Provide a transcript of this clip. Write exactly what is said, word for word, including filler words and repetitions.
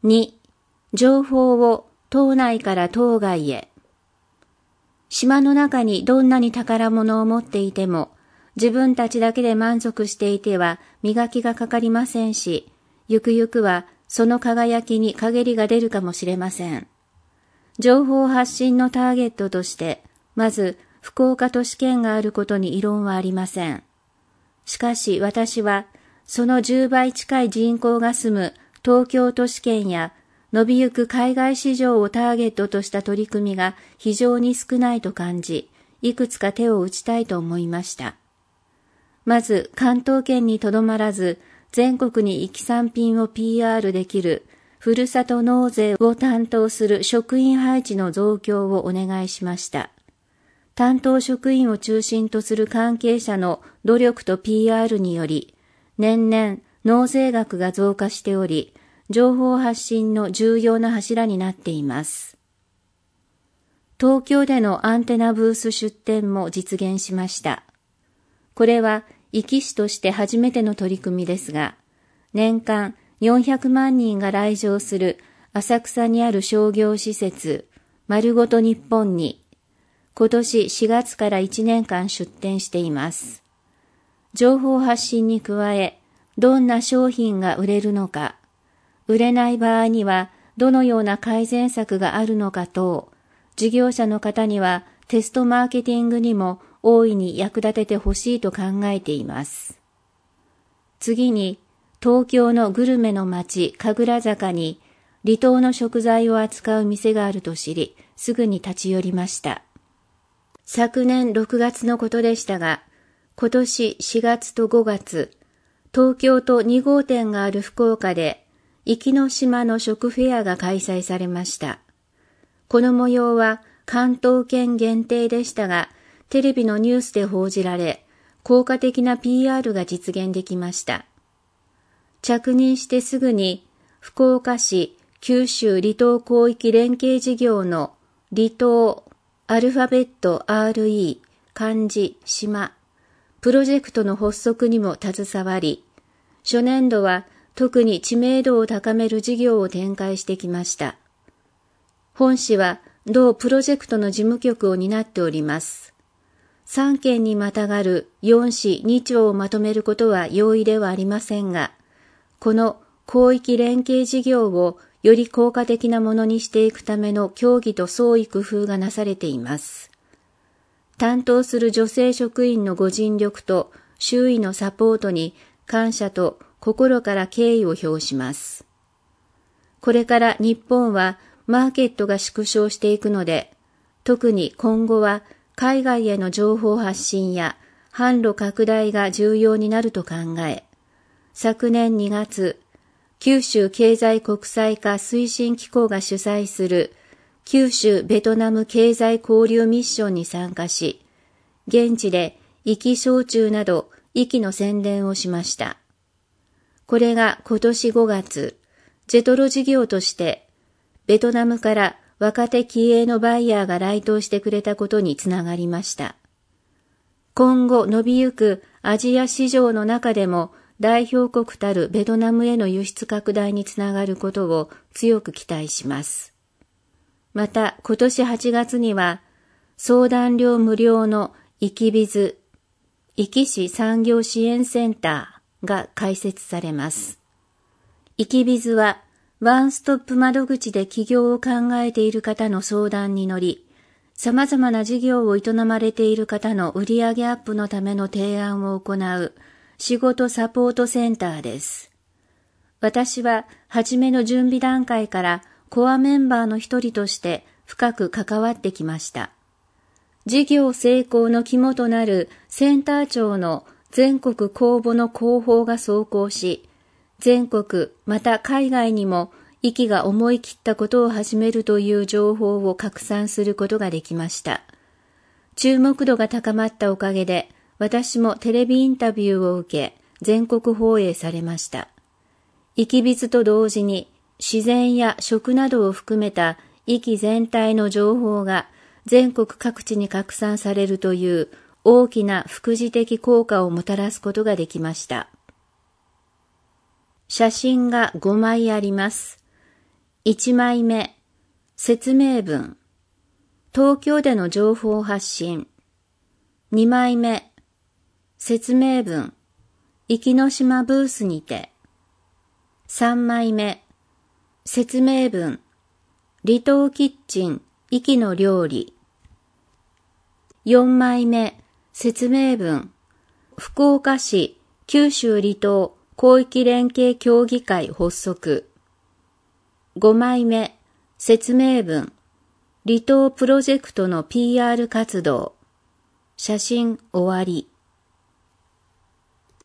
に、情報を島内から島外へ。島の中にどんなに宝物を持っていても、自分たちだけで満足していては磨きがかかりませんし、ゆくゆくはその輝きに陰りが出るかもしれません。情報発信のターゲットとして、まず福岡都市圏があることに異論はありません。しかし私は、そのじゅうばい近い人口が住む東京都市圏や伸びゆく海外市場をターゲットとした取り組みが非常に少ないと感じ、いくつか手を打ちたいと思いました。まず関東圏にとどまらず、全国に域産品を ピーアール できるふるさと納税を担当する職員配置の増強をお願いしました。担当職員を中心とする関係者の努力と ピーアール により、年々納税額が増加しており、情報発信の重要な柱になっています。東京でのアンテナブース出展も実現しました。これは、壱岐市として初めての取り組みですが、年間よんひゃくまんにんが来場する浅草にある商業施設、丸ごと日本に、今年しがつからいちねんかん出展しています。情報発信に加え、どんな商品が売れるのか、売れない場合にはどのような改善策があるのか等、事業者の方にはテストマーケティングにも大いに役立ててほしいと考えています。次に、東京のグルメの街、神楽坂に離島の食材を扱う店があると知り、すぐに立ち寄りました。昨年ろくがつのことでしたが、今年しがつとごがつ、東京とにごうてんがある福岡で、壱岐の島の食フェアが開催されました。この模様は関東圏限定でしたが、テレビのニュースで報じられ、効果的な ピーアール が実現できました。着任してすぐに、福岡市九州離島広域連携事業の離島アルファベット アールイー 漢字島プロジェクトの発足にも携わり、初年度は特に知名度を高める事業を展開してきました。本市は同プロジェクトの事務局を担っております。さんけんにまたがるよんしにちょうをまとめることは容易ではありませんが、この広域連携事業をより効果的なものにしていくための協議と創意工夫がなされています。担当する女性職員のご尽力と周囲のサポートに感謝と心から敬意を表します。これから日本はマーケットが縮小していくので、特に今後は海外への情報発信や販路拡大が重要になると考え、昨年にがつ、九州経済国際化推進機構が主催する九州ベトナム経済交流ミッションに参加し、現地で壱岐焼酎など壱岐の宣伝をしました。これが今年ごがつ、ジェトロ事業として、ベトナムから若手気鋭のバイヤーが来島してくれたことにつながりました。今後伸びゆくアジア市場の中でも代表国たるベトナムへの輸出拡大につながることを強く期待します。また今年はちがつには相談料無料の壱岐ビズ、壱岐市産業支援センターが開設されます。壱岐ビズはワンストップ窓口で起業を考えている方の相談に乗り、様々な事業を営まれている方の売上アップのための提案を行う仕事サポートセンターです。私は初めの準備段階からコアメンバーの一人として深く関わってきました。事業成功の肝となるセンター長の全国公募の広報が走行し、全国また海外にも息が思い切ったことを始めるという情報を拡散することができました。注目度が高まったおかげで、私もテレビインタビューを受け、全国放映されました。壱岐ビズと同時に、自然や食などを含めた壱岐全体の情報が全国各地に拡散されるという大きな副次的効果をもたらすことができました。写真がごまいあります。 いちまいめ、説明文。東京での情報発信。にまいめ、説明文。壱岐の島ブースにて。さんまいめ、説明文。離島キッチン、壱岐の料理。よんまいめ、説明文。福岡市九州離島広域連携協議会発足。ごまいめ、説明文。離島プロジェクトの ピーアール 活動。写真終わり。